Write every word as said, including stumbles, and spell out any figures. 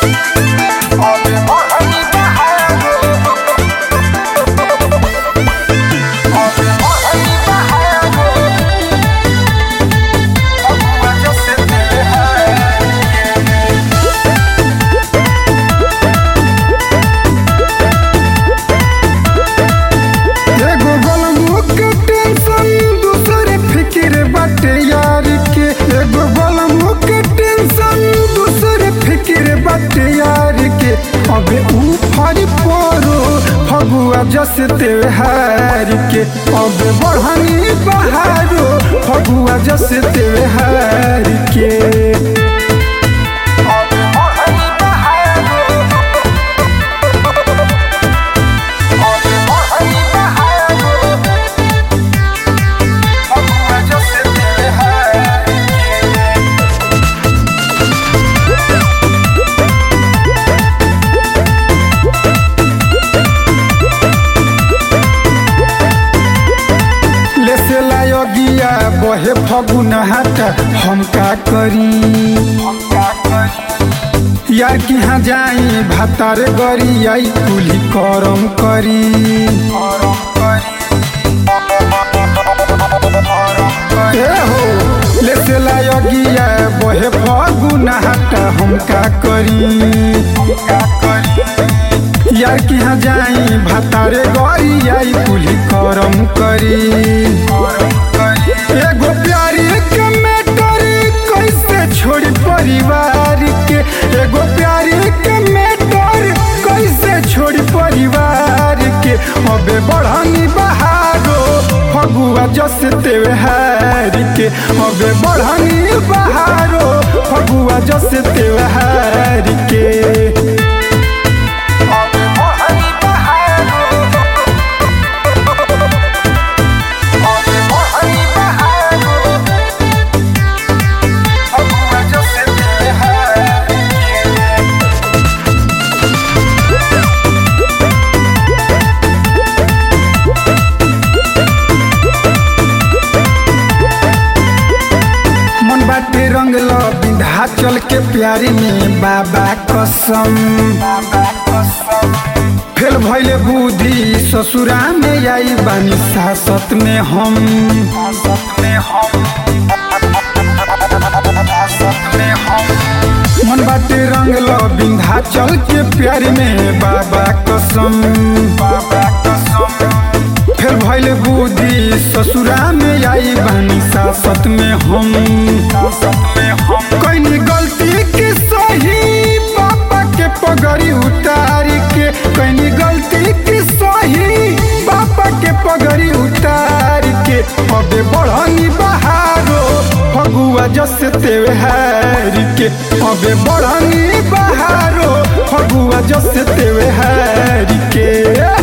अबे ऊपर परो फगुआ जस त्योहार के, अबे बढ़नी बहारो फगुआ जस त्योहार के। बहे फगुन हाटा हम का करी, यार कि हाँ जाई भातार गरी आई कुली करम करी। ए हो ले से लायगिया बहे फगुन हाटा हम का करी, यार कि हाँ जाई भातार गरी आई कुली करम करी। एगो प्यारी के मैटर कैसे छोड़ी परिवार के, एगो प्यारी के मैटर कैसे छोड़ी परिवार के। अबे बढ़नी बहारो फगुआ जस त्योहार के, अबे बढ़नी बहारो फगुआ जस त्योहार के। बाटे रंग लो विंध्याचल के प्यारी में बाबा कसम, फेल भइले बुद्धि ससुरा में आई बानी सासत में हम। मन बाटे रंग लो विंध्याचल के प्यारी में बाबा कसम, फेल भइले बुद्धि ससुरा में आई बानी सासत में हम। कईनी गलती की सही पापा के पगड़ी उतार के, कईनी गलती की सही पापा के पगड़ी उतार के। अबे बढ़नी बहारो फगुआ जस त्योहार के, अबे बढ़नी बहारो फगुआ जस त्योहार के।